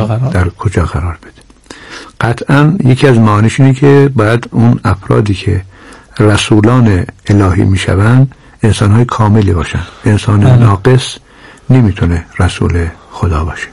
در کجا قرار بده. قطعا یکی از معانیش اینه که باید اون افرادی که رسولان الهی میشوند انسان‌های کاملی باشن. انسان ناقص نمیتونه رسول خدا باشه.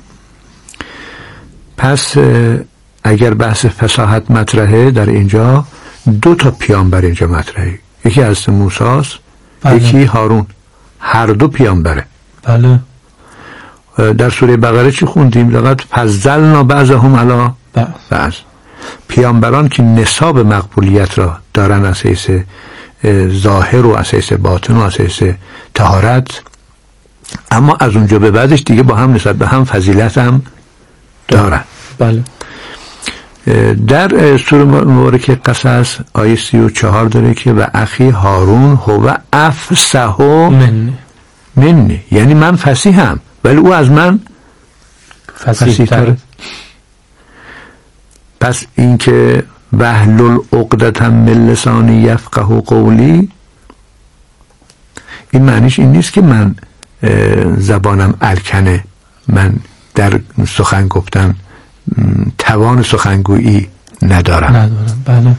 پس اگر بحث فصاحت مطرحه در اینجا، 2 پیامبر اینجا مطرحه، یکی حضرت موسی است، یکی هارون، هر 2 پیامبره. بله. در سوره بقره چی خوندیم؟ لقد فضلنا بعضهم علی بعض. پیامبران که نصاب مقبولیت را دارن از حیث ظاهر و از حیث باطن و از حیث طهارت، اما از اونجا به بعدش دیگه با هم نسبت به هم فضیلت هم دارن. بله. در سوره مبارکه قصص آیه 34 داره که و اخی هارون هو افصح منی، یعنی من فصیحم ولی او از من فصیح تره. پس این که واحلل عقدة من لسانی یفقهوا قولی، این معنیش این نیست که من زبانم الکنه، من در سخن گفتن توان سخنگویی ندارم. بله.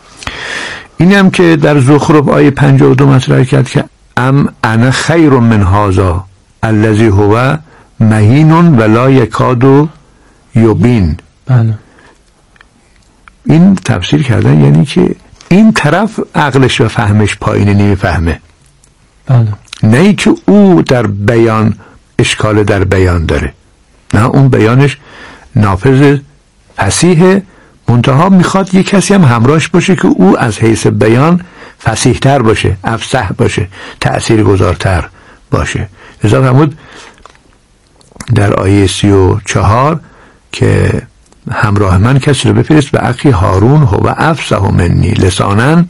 اینم که در زخرف آیه 52 مطرح کرد که ام انا خیر من هذا الذی هو مهین ولا یکاد یبین. بله. این تفسیر کردن یعنی که این طرف عقلش و فهمش پایینه، نمیفهمه. بله. نه ای که او در بیان اشکال در بیان داره، نه، اون بیانش نافذ فصیحه، منتها میخواد یک کسی هم همراهش باشه که او از حیث بیان فصیح تر باشه، افصح باشه، تأثیر گذارتر باشه. لذا فرمود در آیه 34 که همراه من کسی رو بفرست و اخی هارون هو افصح منی لسانا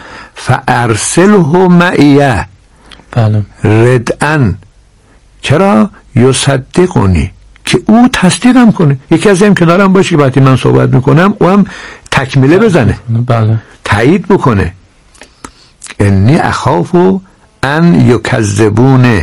فارسله معیه. بله. ردعا، چرا؟ یصدقونی، که او تصدیقم کنه. یکی از هم کنارم باشه که وقتی من صحبت میکنم او هم تکمیله بزنه. بله. تایید بکنه. انی اخاف ان یکذبون،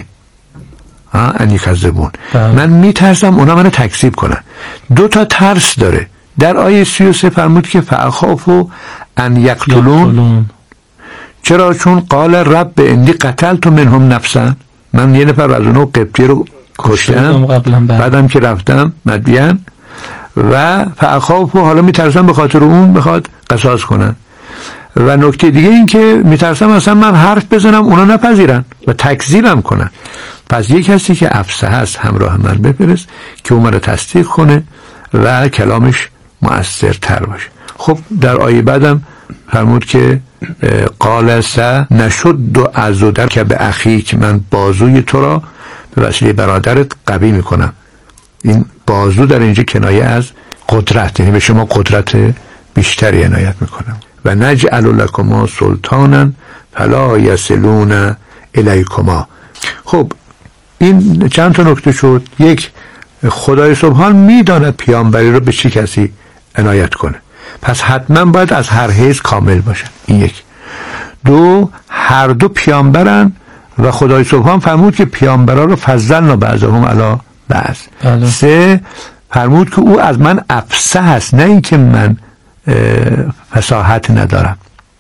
ان یکذبون. من میترسم اونا منو تکذیب کنن. 2 ترس داره. در آیه 33 فرمود که فاخاف ان یقتلون. چرا؟ چون قال رب انی قتلت منهم نفسا، من یه نفر از اونو قبطی رو کشتم بعدم که رفتم مدین و فاخاف، حالا میترسم به خاطر اون بخواد قصاص کنن. و نکته دیگه این که میترسم اصلا من حرف بزنم اونا نپذیرن و تکذیبم کنن. پس یک کسی که افصح هست همراه من بفرست که اون رو تصدیق کنه و کلامش مؤثرتر باشه. خب در آیه بعدم فرمود که قال نشد عضدک که به اخیک، من بازوی تو را به وسیله برادرت قوی میکنم. این بازو در اینجا کنایه از قدرت، یعنی به شما قدرت بیشتری عنایت میکنم. و نجعل لکما سلطانا فلا یصلون الیکما. خب این چند تا نکته شد. یک، خدای سبحان میداند پیامبری رو به چه کسی عنایت کنه، پس حتما باید از هر حیث کامل باشن. این یک. 2، هر 2 پیامبرن و خدای سبحان فرمود که پیامبرا رو فضلنا بعضهم علی بعض. 3، فرمود که او از من افصح است، نه اینکه من فصاحت ندارم.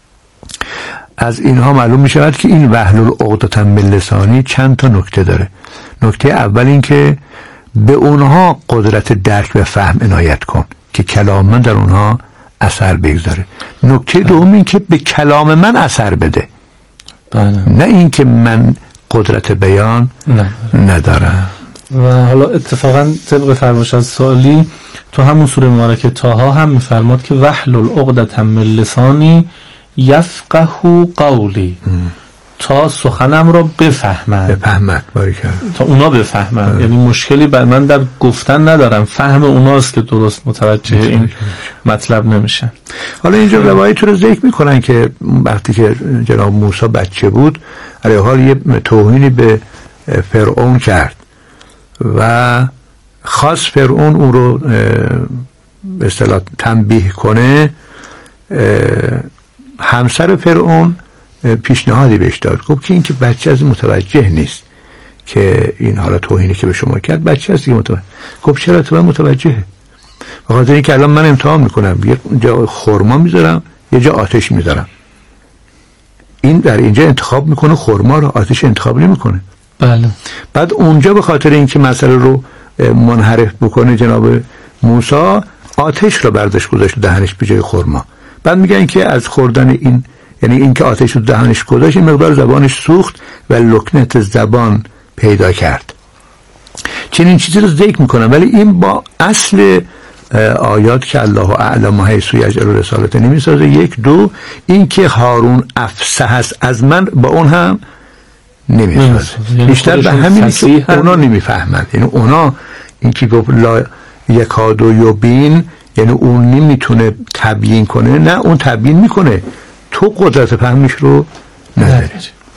از اینها معلوم می شود که این واحلل عقدة من لسانی چند تا نکته داره. نکته اول این که به اونها قدرت درک و فهم عنایت کن که کلام من در اونها اثر بگذاره. نکته دوم این که به کلام من اثر بده. نه این که من قدرت بیان ندارم. و حالا اتفاقا طبق فرمایش از سوالی تو همون سوره مبارکه طه هم میفرماد که واحلل عقدة من لسانی یفقهوا قولی، تا سخنم را بفهمند. تا اونا بفهمند. یعنی مشکلی بر من در گفتن ندارم، فهم اوناست که درست متوجه این مطلب نمیشن. حالا اینجا روایت رو ذکر میکنن که وقتی که جناب موسی بچه بود علیه حال یه توهینی به فرعون کرد و خواست فرعون اون رو به اصطلاح تنبیه کنه. همسر فرعون پیشنهادی بهش داد، گفت که این که بچه از متوجه نیست که این حالا توهینی که به شما کرد، بچه هست که متوجه. گفت چرا تو متوجهه؟ بخاطر اینکه الان من امتحان میکنم، یه جا خرما میذارم، یه جا آتش میذارم، این در اینجا انتخاب میکنه خرما رو، آتش انتخاب نمیکنه. بله. بعد اونجا به خاطر اینکه مسئله رو منحرف بکنه جناب موسی، آتش رو برداشت گذاشت دهنش به جای خرما. بعد میگن که از خوردن این، یعنی اینکه آتش رو دهنش گذاشت، این مقدار زبانش سوخت و لکنت زبان پیدا کرد. چنین چیزی رو ذکر میکنم، ولی این با اصل آیات که الله اعلم حیث یجعل رسالته نمیسازه. 1 2 این که هارون افصح است از من، با اون هم نمیسازه. بیشتر به همینی که اونا نمیفهمند. یعنی اونا این که گفت لا یکاد یبین، یعنی اون نمیتونه تبیین کنه، نه اون تبیین میکنه، تو قدرت فهمش رو نداری.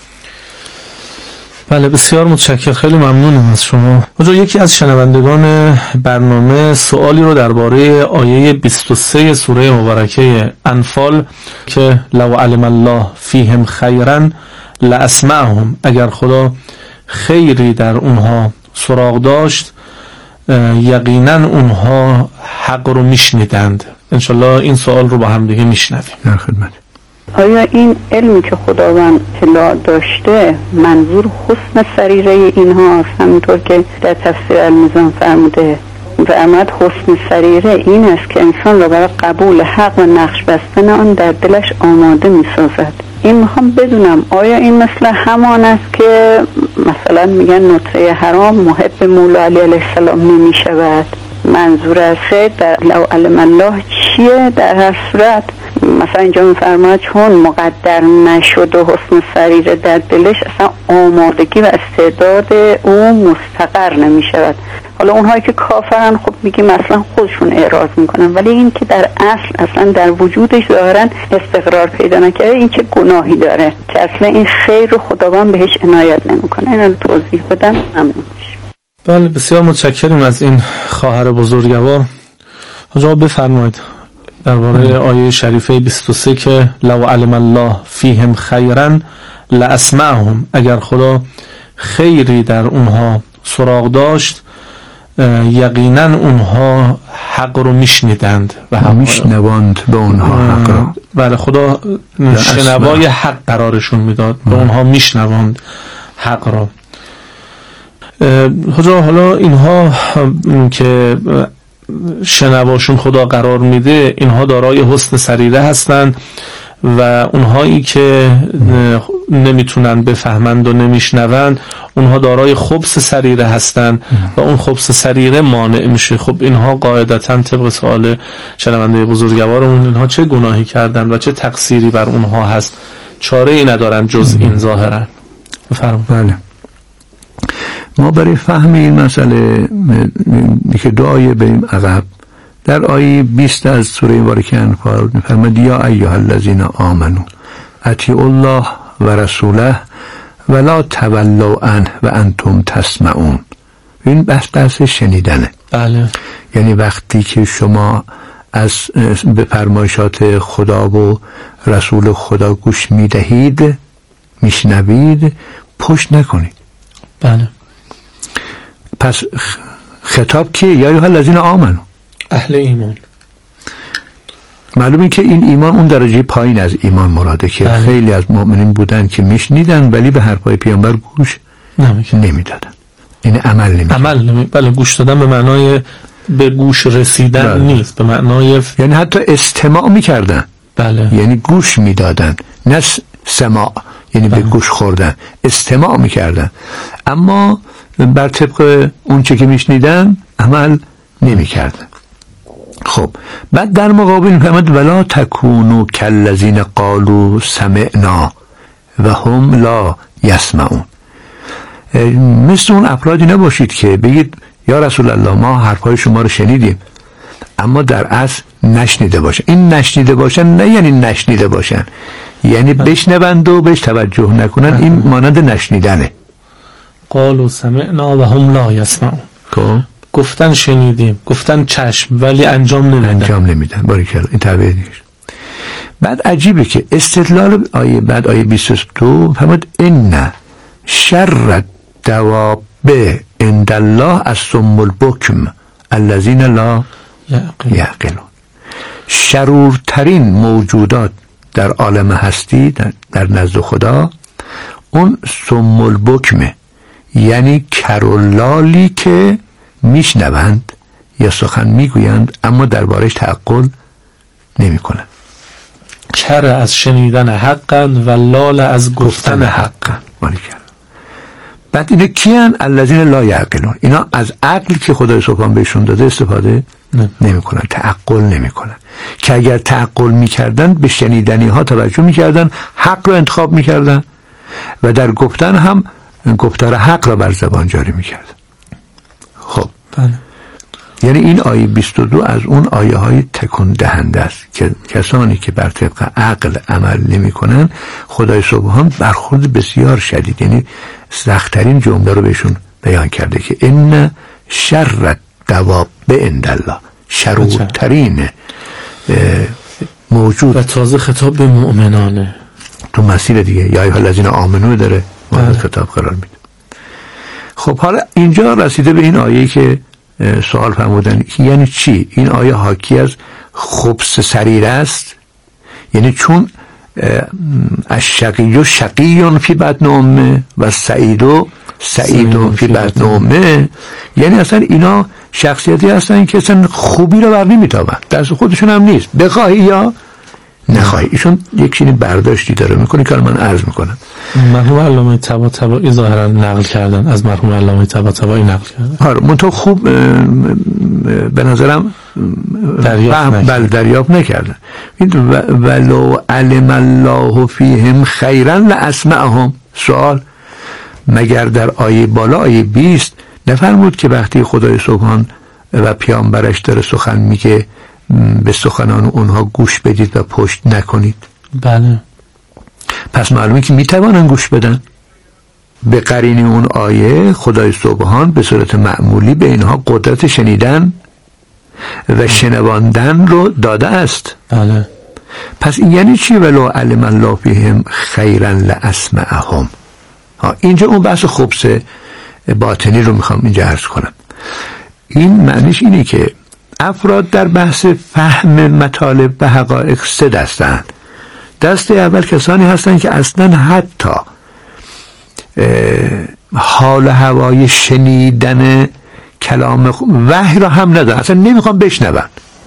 بله بسیار متشکرم، خیلی ممنونم از شما. اونجا یکی از شنوندگان برنامه سوالی رو درباره آیه 23 سوره مبارکه انفال که لو علم الله فیهم خیرا لاسمعهم، اگر خدا خیری در اونها سراغ داشت یقینا اونها حق رو میشنیدند. انشالله این سوال رو با هم دیگه میشنویم. در خدمت. آیا این علمی که خداوند اطلاع داشته منظور حسن سریره اینها است؟ همینطور که در تفسیر المیزان فرموده فرمود حسن سریره این است که انسان را برای قبول حق و نقش بستن آن در دلش آماده می سازد. این میخوام بدونم آیا این مثل همان است که مثلا میگن نطفه حرام محب مولا علی علیه السلام نمی شود؟ منظور از در لو علم الله چیه؟ در هر صورت مثلا اینجا میفرماید چون مقدر نشد و حسن سریره در دلش اصلا آمادگی و استعداد او مستقر نمی شود. حالا اونهایی که کافرن خب میگیم اصلا خودشون اعراض میکنن، ولی این که در اصلا در وجودش ظاهرا استقرار پیدا نکرده، این چه گناهی داره که اصلا این خیر رو خداوند بهش عنایت نمیکنه؟ اینو توضیح بدم ممنون میشم. بله بسیار متشکرم از این خواهر بزرگوار. جواب بفرمایید درباره آیه شریفه 23 که لو علم الله فیهم خیرا لاسمعهم، اگر خدا خیری در اونها سراغ داشت یقینا اونها حق رو میشنیدند و میشنواند به اونها حق رو. بله خدا شنوای حق قرارشون میداد، به اونها میشنواند حق رو. حالا اینها که شنواشون خدا قرار میده، اینها دارای حسن سریره هستند و اونهایی که نمیتونن بفهمند و نمیشنوند اونها دارای خبث سریره هستند و اون خبث سریره مانع میشه. خب اینها قاعدتا طبق سوال شنونده بزرگوارمون اینها چه گناهی کردن و چه تقصیری بر اونها هست؟ چاره ای ندارن جز این ظاهرا. بفرمایید. بله ما برای فهم این مسئله که دو آیه بریم عقب، در آیه 20 از سوره مبارکه انفال می‌فرماید یا ایها الذین آمنو اطیعوا الله و رسوله ولا تولوا عنه و انتم تسمعون. این بحث شنیدنه. بله. یعنی وقتی که شما از به فرمایشات خدا و رسول خدا گوش میدهید، میشنوید، پشت نکنید. بله. پس خطاب که یا ایها الذین آمنو، اهل ایمان. معلومه که این ایمان اون درجه پایین از ایمان مراده که بله. خیلی از مؤمنین بودن که میشنیدن ولی به حرفای پیامبر گوش نمیدادن. این عمل نمیدادن. بله گوش دادن به معنای به گوش رسیدن بله. نیست، به معنای یعنی حتی استماع میکردن. بله. یعنی گوش میدادن، نه سماع یعنی بله. به گوش خوردن، استماع میکردن، اما بر طبق اون چه که میشنیدن عمل نمیکردن. خب بعد در مقابل فرمود ولا تکونوا کالذین قالوا سمعنا و هم لا یسمعون. مثل اون افرادی نباشید که بگید یا رسول الله ما حرفای شما رو شنیدیم اما در اصل نشنیده باشن. این نشنیده باشن نه یعنی نشنیده باشن، یعنی بشنوند و بهش توجه نکنن. این مانند نشنیدنه. قالوا سمعنا و هم لا یسمعون. گفتن شنیدیم، گفتن چشم، ولی انجام نمیدن. باریکلا. این تعبیر نیست. بعد عجیبه که استدلال آیه بعد آیه 22 فرمود ان شر الدواب عند الله الصم البکم الذین لا یعقلون. شرورترین موجودات در عالم هستی در نزد خدا اون سم البکمه، یعنی کرولالی که میشنوند یا سخن میگویند اما دربارش تعقل نمی کنند. کر از شنیدن حقن و لال از گفتن حقن. بعد اینا کیان؟ الذین لا یعقلون. اینا از عقل که خدای سبحان بهشون داده استفاده نمی کنن، تعقل نمی کنن. که اگر تعقل میکردن به شنیدنی ها توجه میکردن، حق رو انتخاب میکردن و در گفتن هم گفتار حق را بر زبان جاری میکردن. خب بله. یعنی این آیه 22 از اون آیه های تکون دهنده است که کسانی که بر طبق عقل عمل نمی کنن خدای سبحان برخورد بسیار شدید، یعنی سخت‌ترین جمله رو بهشون بیان کرده که ان شر الدواب عند الله، شرورترین موجود. و تازه خطاب به مؤمنانه تو مسیر دیگه یا ایها الذین آمنو داره مورد خطاب قرار میده. خب حالا اینجا رسیده به این آیه که سوال فرمودن یعنی چی؟ این آیه حاکی از خبث سریره است، یعنی چون الشقی شقی فی بطن امه و سعید فی بطن امه، یعنی اصلا اینا شخصیتی هستن که اصلا خوبی رو بر نمیتابن، دست خودشون هم نیست، بخواهی یا نخواهی. ایشون یک چیزی برداشتی داره میکنه که من عرض میکنم. مرحوم علامه طباطبایی ظاهرا نقل کردن، از مرحوم علامه طباطبایی نقل کردن. آره منتها خوب به نظرم دریافت نکردن. ولو علم الله فیهم خیرا لاسمعهم. سوال مگر در آیه بالا آیه 20 نفرمود که وقتی خدای سبحان و پیامبرش داره سخن میگه به سخنان اونها گوش بدید و پشت نکنید؟ بله. پس معلومه که میتوانن گوش بدن. به قرینه اون آیه خدای سبحان به صورت معمولی به اینها قدرت شنیدن و شنواندن رو داده است. بله. پس این یعنی چی ولو علم الله فیهم خیرا لاسمعهم؟ اینجا اون بحث خبث باطنی رو میخوام اینجا عرض کنم. این معنیش اینه که افراد در بحث فهم مطالب و حقایق سه دستن. دسته اول کسانی هستن که اصلا حتی حال هوای شنیدن کلام وحی را هم ندارن، اصلا نمیخوان بشنون.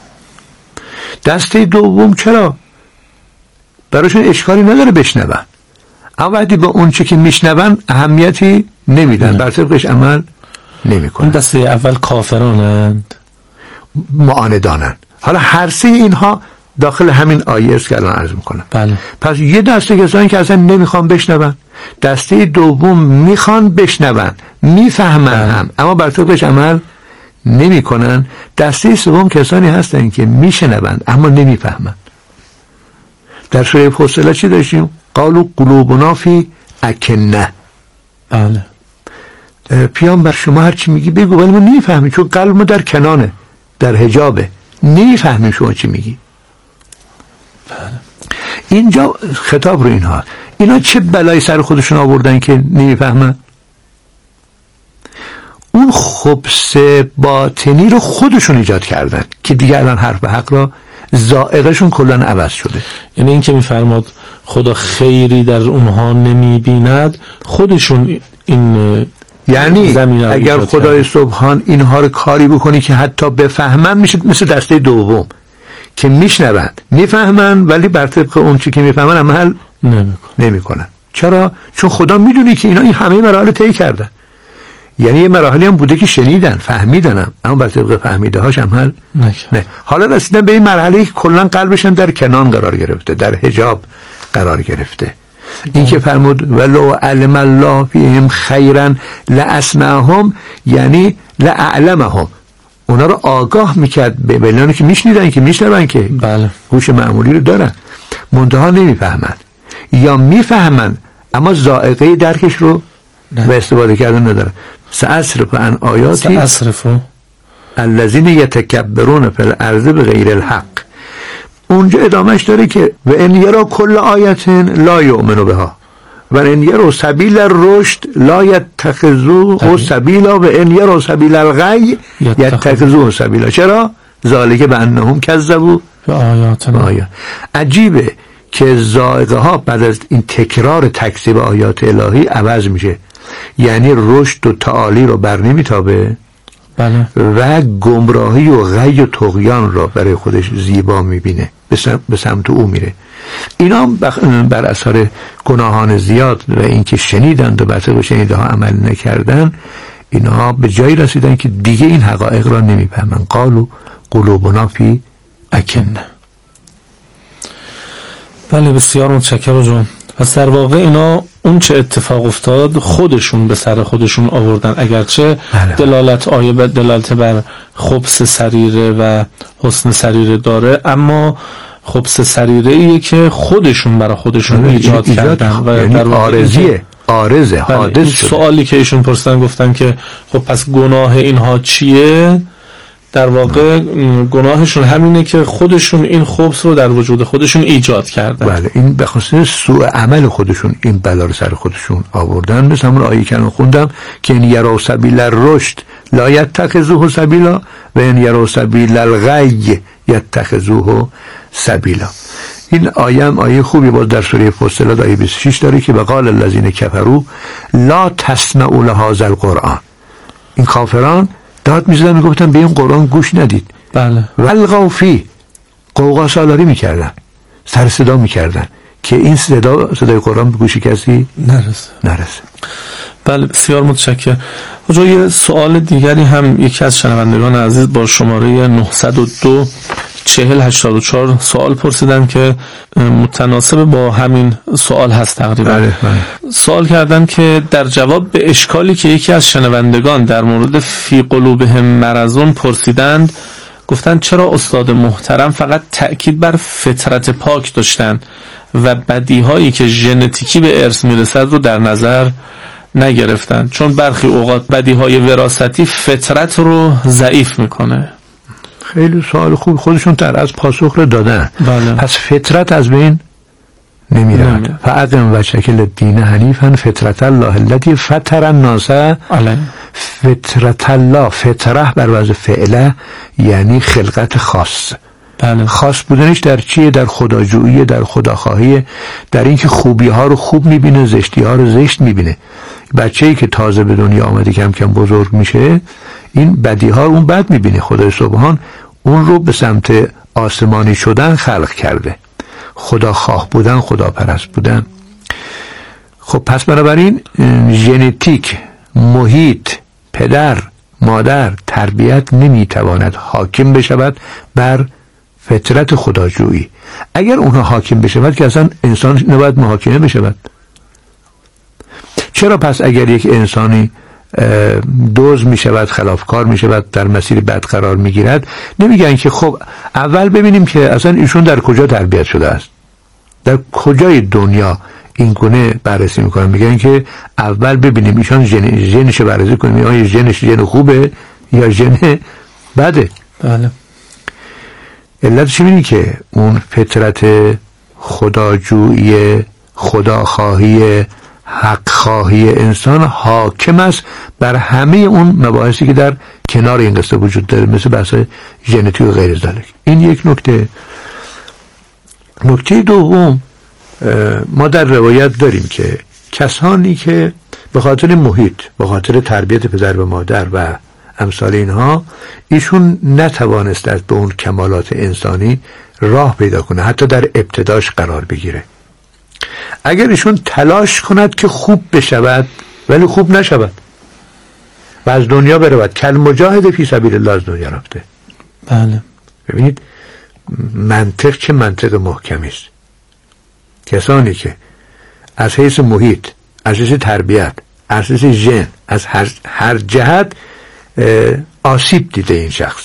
دسته دوم چرا؟ براشون اشکالی نداره بشنون، اما وقتی با اون چه که میشنون اهمیتی نمیدن، بر طبقش عمل نمیکنن. این دسته اول کافرانند، معاندانند. حالا هر سه اینها داخل همین آیه است که الان عرض میکنم. بله. پس یه دسته کسانی که اصلا نمیخوان بشنون، دسته دوم میخوان بشنون، میفهمن هم اما بر طبقش عمل نمیکنن، دسته سوم کسانی هستن که میشنوند اما نمیفهمن. در سوره فصلت چی داشتیم؟ قالوا قلوبنا فی اکنه. بله. پیامبر شما هر چی میگی بگو، ولی ما نمیفهمیم چون قلب ما در کنانه، در حجابه، نمیفهمیم شما چی میگی. بله. اینجا خطاب رو اینا چه بلایی سر خودشون آوردن که نمیفهمن؟ اون خبث باطنی رو خودشون ایجاد کردن که دیگه الان حرف به حق را ذائقه‌شون کلان عوض شده. یعنی این که میفرماد خدا خیری در اونها نمیبیند، خودشون این یعنی اگر خدای سبحان اینها رو کاری بکنی که حتی بفهمن، میشه مثل دسته دوم که میشنوند میفهمن ولی بر طبق اون چی که میفهمن عمل نمیکنن. چرا؟ چون خدا میدونی که اینا این همه مراحل طی کردن. یعنی یه مراحلی هم بوده که شنیدن فهمیدن اما بر طبق فهمیده هاش عمل نه. حالا رسیدن به این مرحله که کلا قلبشون در کنان قرار گرفته، در حجاب قرار گرفته. این که فرمود ولو علم الله فیهم خیرا لاسمعهم، یعنی لاعلمهم، اونا رو آگاه میکرد به بلانی که میشنیدن که میشنون که بله. هوش معمولی رو دارن، منتها نمیفهمن یا میفهمن اما ذائقه درکش رو به استفاده کردن ندارن. سأصرف عن آیاتی الذین یتکبرون فی الارض بغیر الحق. اونجا ادامهش داره که و ان یرا کل آیت لا یؤمنوا بها و ان یرا سبیل الرشد لا یتخذوه سبیلا و ان یرا سبیل الغی یتخذوه سبیلا. چرا؟ ذالک بانهم کذبوا آیاتنا. عجیبه که ذائقه ها بعد از این تکرار تکذیب آیات الهی عوض میشه، یعنی رشد و تعالی رو بر نمیتابه بله. و گمراهی و غی و طغیان را برای خودش زیبا میبینه، به سمت او میره. اینا بر اثر گناهان زیاد و اینکه شنیدند و بر طبق شنیده ها عمل نکردن، اینا به جایی رسیدن که دیگه این حقایق را نمیفهمن. قالوا قلوبنا فی اکنه. بله بسیار متشکرم جان. پس در واقع اینا اون چه اتفاق افتاد خودشون به سر خودشون آوردن، اگرچه دلالت آیه به دلالت بر خبث سریره و حسن سریره داره، اما خبث سریره ایه که خودشون برای خودشون ایجاد کردن و یعنی در واقع عارضه حادث شده. سوالی که ایشون پرسیدن گفتن که خب پس گناه اینها چیه؟ در واقع گناهشون همینه که خودشون این خبث رو در وجود خودشون ایجاد کردن. بله، این به خاطر سوء عمل خودشون این بلا رو سر خودشون آوردن. مثل همون آیه که خوندم که این یرا سبیل الرشد لا یتخذوه سبیلا و این یرا سبیل الغی یتخذوه سبیلا. این آیه هم آیه خوبی باز در سوره فصلت آیه 26 داره که وقال الذین کفروا لا تسمعوا لهذا القرآن. این کافران داد میزدن میگفتن به این قرآن گوش ندید. بله. والغوا فیه، قوقا سالاری میکردن، سر صدا میکردن که این صدای قرآن به گوش کسی نرسه. بله بسیار متشکرم. حالا یه سوال دیگری هم یکی از شنوندگان عزیز با شماره 902 4084 سوال پرسیدن که متناسب با همین سوال هست تقریبا. بله. سوال کردن که در جواب به اشکالی که یکی از شنوندگان در مورد فی قلوبهم مرضون پرسیدند، گفتن چرا استاد محترم فقط تأکید بر فطرت پاک داشتن و بدیهایی که ژنتیکی به ارث میرسد رو در نظر نگرفتن، چون برخی اوقات بدیهای وراثتی فطرت رو ضعیف میکنه. خیلی سوال خوب، خودشون در از پاسخ رو دادن. بله. پس فطرت از بین نمیرد. فاقم و شکل دین حنیفا فطرت الله التي فطر الناس علیه. فطرت الله، فطره بر وزن فعله یعنی خلقت خاص. بله. خاص بودنش در چیه؟ در خداجویی، در خداخواهی، در اینکه خوبی ها رو خوب میبینه، زشتی ها رو زشت میبینه. بچه‌ای که تازه به دنیا آمده کم کم بزرگ میشه، این بدی ها رو اون بد میبینه. خدای سبحان اون رو به سمت آسمانی شدن خلق کرده، خداخواه بودن، خداپرست بودن. خب پس بنابراین ژنتیک، محیط، پدر، مادر، تربیت نمیتواند حاکم بشود بر فطرت خداجویی. اگر اونها حاکم بشود که اصلا انسان نباید محاکمه بشود. چرا پس اگر یک انسانی دوز می شود، خلافکار می شود، در مسیر بد قرار می گیرد، نمیگن که خب اول ببینیم که اصلا ایشون در کجا تربیت شده است، در کجای دنیا این گونه بررسی میکنن. میگن که اول ببینیم ایشان ژنش بررسی کنیم، آیا ژنش ژن خوبه یا ژن بده. بله. علتش اینه که اون فطرت خداجویی، خداخواهی، حق خواهی انسان حاکم است بر همه اون مباحثی که در کنار این قصه وجود داره، مثل بحث ژنتیک و غیر ذلک. این یک نکته. نکته دوم، ما در روایت داریم که کسانی که به خاطر محیط، به خاطر تربیت پدر و مادر و امثال اینها، ایشون نتوانست به اون کمالات انسانی راه پیدا کنه، حتی در ابتداش قرار بگیره. اگر ایشون تلاش کند که خوب بشود ولی خوب نشود و از دنیا برود، کل مجاهد فی سبیل الله از دنیا رفته. بله. ببینید منطق چه منطق محکمی است. کسانی که از حیث محیط، از حیث تربیت، از حیث ژن، از هر جهت آسیب دیده این شخص،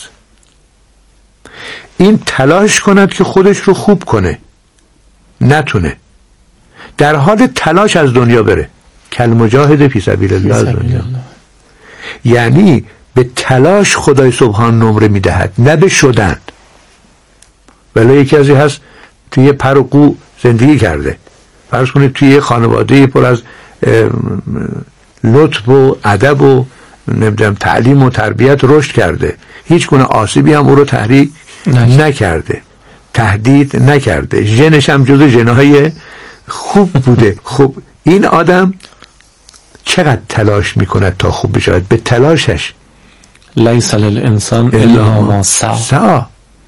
این تلاش کند که خودش رو خوب کنه، نتونه، در حال تلاش از دنیا بره، کل مجاهد فی سبیل الله از دنیا. یعنی به تلاش خدای سبحان نمره میدهد، نه به شدن. ولی یکی ازی هست توی پر و قو زندگی کرده، فرض کنید توی خانواده پر از لطف و ادب و نمیدونم تعلیم و تربیت رشد کرده، هیچ گونه آسیبی هم او رو تحریک نکرده، تهدید نکرده، ژنش هم جزو ژن‌های خوب بوده. خب این آدم چقدر تلاش میکنه تا خوب بشود؟ به تلاشش لیس للانسان الا ما سعی.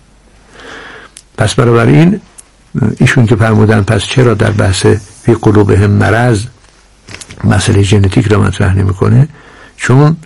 پس بنابراین ایشون که فرمودن پس چرا در بحث فی قلوبهم مرض مسئله ژنتیک را مطرح نمیکنه؟ چون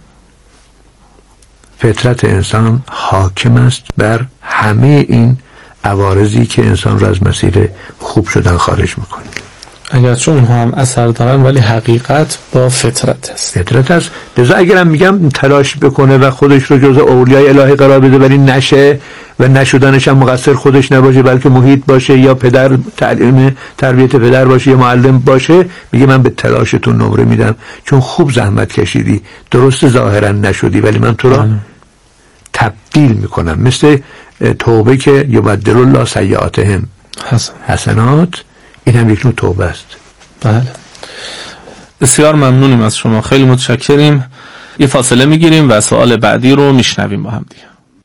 فطرت انسان حاکم است بر همه این عوارضی که انسان را از مسیر خوب شدن خارج میکنه. اگرچه اونها هم اثر دارن ولی حقیقت با فطرت است. فطرت است. لذا اگرم میگم تلاش بکنه و خودش رو جزء اولیای الهی قرار بده ولی نشه و نشدنش هم مقصر خودش نباشه بلکه محیط باشه یا پدر تعلیم تربیت پدر باشه یا معلم باشه، میگه من به تلاشتون نمره میدم چون خوب زحمت کشیدی، درست ظاهرا نشدی ولی من تو را تبدیل میکنم. مثل توبه که یبدل الله سیئاتهم حسنات، این هم یک نوع توبه است. بله. بسیار ممنونیم از شما، خیلی متشکریم. یه فاصله میگیریم و سوال بعدی رو میشنویم با هم دیگه.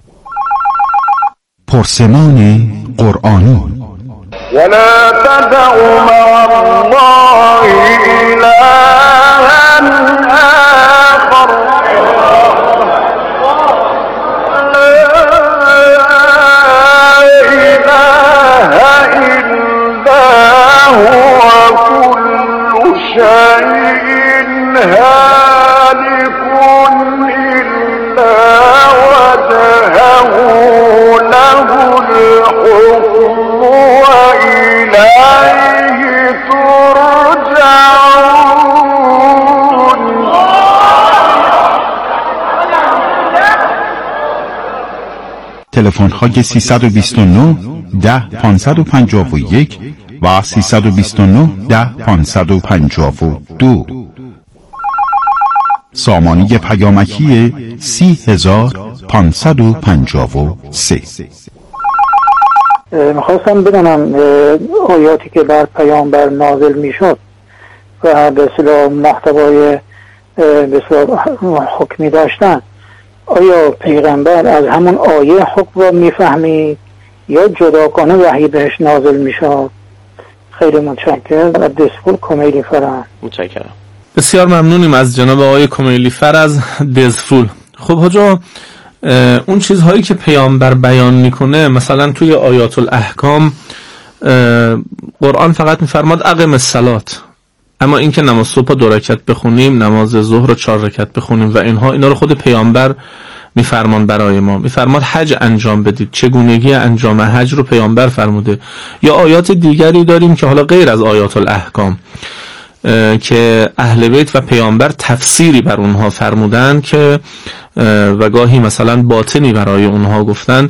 پرسمان قرآنی. ولا تدع مع الله إلها آخر لا إله إلا هو كل شيء هالك إلا وجهه له الحكم وإليه ترجعون. تلفن های 329 10 551 و 329 10 552. سامانه پیامکی 30553. میخواستم بدونم آیاتی که بر پیامبر نازل میشد و به اصطلاح محتوای به اصطلاح حکمی داشتن، آیا پیغمبر از همون آیه حکم رو میفهمید یا جداگانه وحی بهش نازل میشد؟ خیلی متشکرم. دسفول کمیلی فرز. متشکرم. بسیار ممنونیم از جناب آقای کمیلی فرز دزفول. خب حاجا، اون چیزهایی که پیامبر بیان میکنه، مثلا توی آیات الاحکام قرآن فقط میفرماد اقم الصلات، اما این که نماز صبح 2 رکعت بخونیم، نماز ظهر 4 رکعت بخونیم و اینا رو خود پیامبر میفرمان برای ما. میفرماد حج انجام بدید، چگونگی انجام حج رو پیامبر فرموده. یا آیات دیگری داریم که حالا غیر از آیات الاحکام که اهل بیت و پیامبر تفسیری بر اونها فرمودن که و گاهی مثلا باطنی برای اونها گفتن.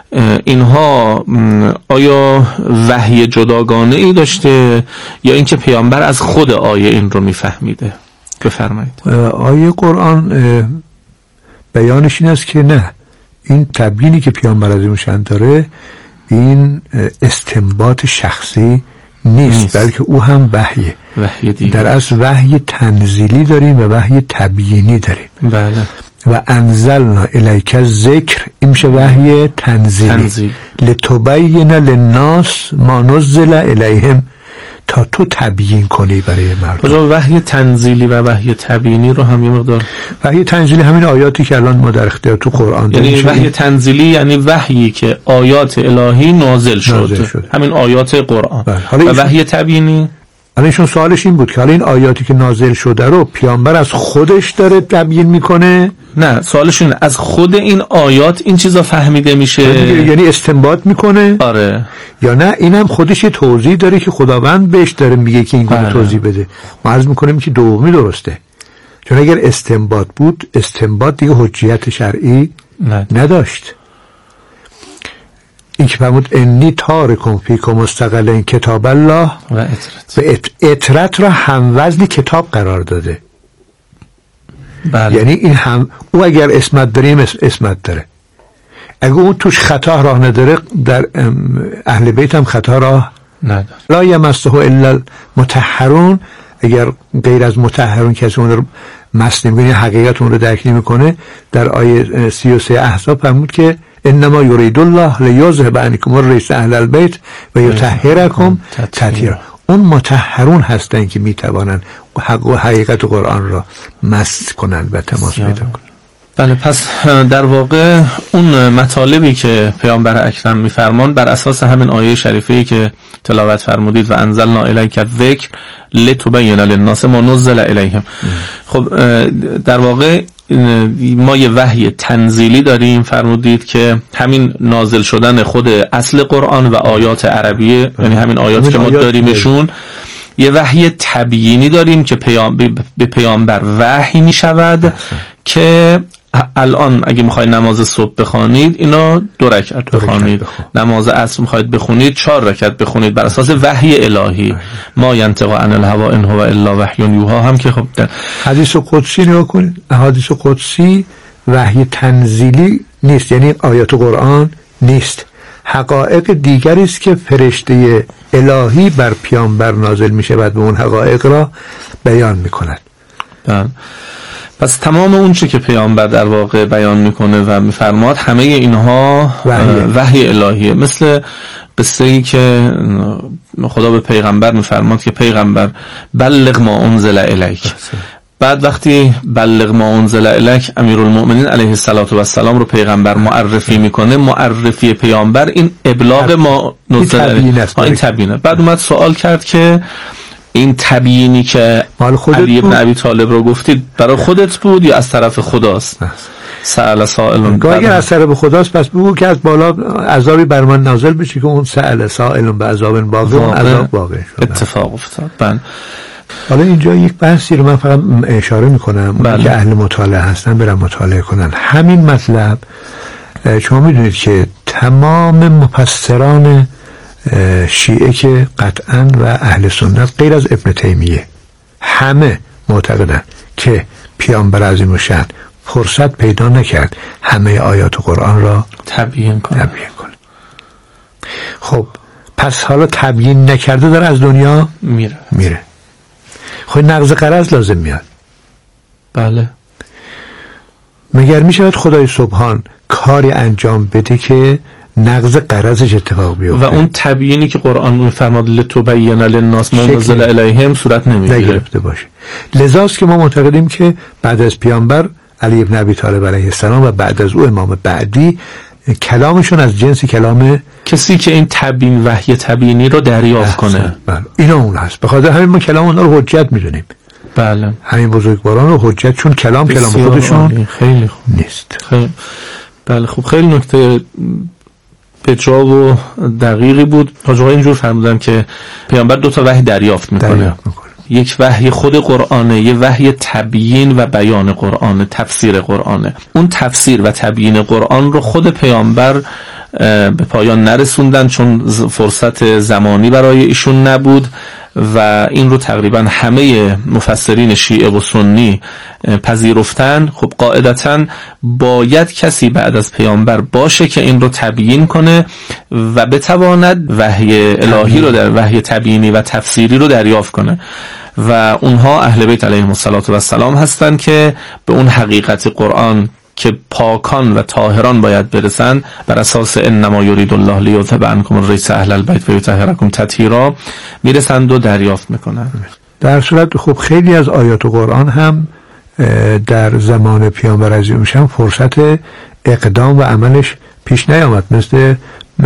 اینها آیا وحی جداگانه ای داشته یا اینکه پیامبر از خود آیه این رو میفهمیده؟ بفرمایید. آیه قرآن بیانش این است که نه، این تبیینی که پیامبر از ایشان داره این استنباط شخصی نیست. بلکه او هم وحیه. در اصل وحی تنزیلی داریم و وحی تبیینی داریم. بله. و انزلنا الیک الذکر، این میشه وحی تنزیلی. لتبین للناس ما نزل الیهم، تا تو تبیین کنی برای مردم. وحی تنزیلی و وحی تبیینی رو هم یه مقدار. وحی تنزیلی همین آیاتی که الان ما در اختیار تو قرآن داریم. یعنی وحی تنزیلی یعنی وحیی که آیات الهی نازل شد. همین آیات قرآن. و وحی تبیینی، الان ایشون سوالش این بود که حالا این آیاتی که نازل شده رو پیامبر از خودش داره تبیین میکنه؟ نه، سوالشون از خود این آیات این چیزا فهمیده میشه، یعنی استنباط میکنه؟ آره. یا نه اینم خودش یه توضیح داره که خداوند بهش داره میگه که این گونه توضیح بده؟ ما عرض میکنیم که دومی درسته، چون اگر استنباط بود، استنباط دیگه حجیت شرعی نداشت. این که فرمود انی تارکم فیکم مستقلن کتاب الله و اطرت را هموزن کتاب قرار داده. بله. یعنی این هم او اگر اسمت داریم اسمت داره، اگر اون توش خطا راه نداره، در اهل بیت هم خطا راه نداره. لا یمسه الا المطهرون، اگر غیر از مطهرون کسی اون رو مست نمیکنه، حقیقت اون رو درک نمیکنه، در آیه 33 احزاب فرمود که انما یرید الله لیذهب عنکم الرجس اهل البیت و یطهرکم تطهیرا. اون مطهرون هستن که میتوانن حق و حقیقت قرآن را مست کنن و تماس پیدا کنن. بله، پس در واقع اون مطالبی که پیامبر اکرم میفرمان بر اساس همین آیه شریفه‌ای که تلاوت فرمودید و انزلنا الیک الذکر لتبین للناس ما نزل الیهم. خب در واقع ما یه وحی تنزیلی داریم فرمودید که همین نازل شدن خود اصل قرآن و آیات عربیه، یعنی همین آیاتی که ما داریمشون. یه وحی تبیینی داریم که به پیامبر وحی می شود که الان اگه میخواید نماز صبح بخونید اینا 2 رکعت بخونید، نماز عصر میخواید بخونید 4 رکعت بخونید بر اساس وحی الهی. ما ینطق عن الهوا ان هو الا وحی یوحی هم که خب در حدیث قدسی نگاه کنید. حدیث قدسی وحی تنزیلی نیست، یعنی آیات قرآن نیست، حقایق دیگری است که فرشته الهی بر پیامبر نازل میشه و اون حقایق را بیان میکند. پس تمام اون چی که پیامبر در واقع بیان میکنه و میفرماد همه اینها وحی الهیه. مثل قصه ای که خدا به پیغمبر میفرماد که پیغمبر بلغ ما انزل الیک. بعد وقتی بلغ ما انزل الیک امیرالمؤمنین علیه السلام رو پیغمبر معرفی میکنه، معرفی پیامبر این ابلاغ ما نزل الیک، این تبیینه. بعد اومد سوال کرد که این تبیینی که علی ابن ابی طالب رو گفتید برای خودت بود یا از طرف خداست؟ سأل سائل. اگر از طرف خداست پس بگو که از بالا عذابی بر من نازل بشه که اون سأل سائل به عذاب واقع، اون عذاب واقع شد، اتفاق افتاد. حالا اینجا یک بحثی رو من فقط اشاره میکنم که اهل مطالعه هستن برن مطالعه کنن. همین مطلب شما میدونید که تمام مفسران شیعه که قطعا و اهل سنت غیر از ابن تیمیه همه معتقدن که پیامبر عظیم الشأن فرصت پیدا نکرد همه آیات قرآن را تبیین کنه. خب پس حالا تبیین نکرده داره از دنیا میره. خب نقض قرض لازم میاد. بله. مگر میشود خدای سبحان کاری انجام بده که نقض قرضش اتفاق بیفته؟ و اون تبیینی که قرآن میفرماد لتبین للناس ما نزل الیهم صورت نمیگرفته باشه. لذاست که ما معتقدیم که بعد از پیامبر علی ابن ابی طالب علیه السلام و بعد از او امام بعدی کلامشون از جنس کلام کسی که این تبیین وحی تبیینی رو دریافت کنه. بله. اینا اون هست. بخاطر همین ما کلام اونها رو حجت میدونیم. بله. همین بزرگواران رو حجت، چون کلام خودشون خیلی خوب نیست. بله. خب خیلی نکته به جا و دقیقی بود. حاج آقا اینجور فرمودن که پیامبر 2 تا وحی دریافت میکنه. یک وحی خود قرآنه، یه وحی تبیین و بیان قرآنه، تفسیر قرآنه. اون تفسیر و تبیین قرآن رو خود پیامبر به پایان نرسوندن چون فرصت زمانی برای ایشون نبود و این رو تقریبا همه مفسرین شیعه و سنی پذیرفتن. خب قاعدتاً باید کسی بعد از پیامبر باشه که این رو تبیین کنه و بتواند وحی الهی رو در وحی تبیینی و تفسیری رو دریافت کنه و اونها اهل بیت علیهم السلام هستند که به اون حقیقت قرآن که پاکان و طاهران باید برسن بر اساس انما یرید الله لیذهب عنکم الرجس اهل البیت و یطهرکم تطهیرا میرسند و دریافت میکنن. در صورت خب خیلی از آیات قرآن هم در زمان پیامبر عظیم الشأن فرصت اقدام و عملش پیش نیامد، مثل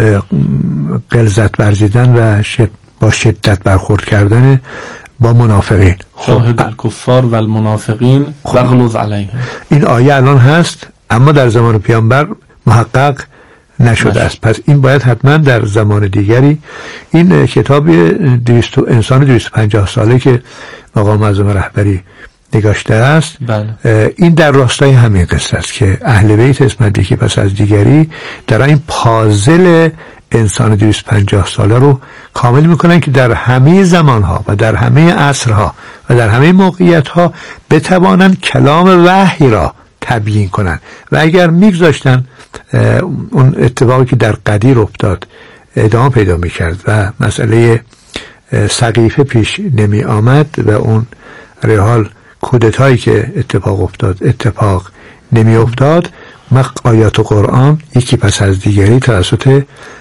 غلظت ورزیدن و با شدت برخورد کردن با منافقین. شاهد الکفار و المنافقین واغلظ علیهم. این آیه الان هست اما در زمان پیامبر محقق نشده است. پس این باید حتما در زمان دیگری. این کتاب انسان 250 ساله که مقام معظم رهبری نگاشته است، این در راستای همین قصه است که اهل بیت اسمت یکی پس از دیگری در این پازل انسان 250 ساله رو کامل میکنن که در همه زمانها و در همه عصرها و در همه موقعیتها بتوانند کلام وحی را تبیین کنن. و اگر میگذاشتن اون اتفاقی که در قدیر افتاد ادامه پیدا میکرد و مسئله سقیفه پیش نمی آمد و اون رحال کودتایی که اتفاق نمی افتاد، آیات قرآن یکی پس از دیگری توسط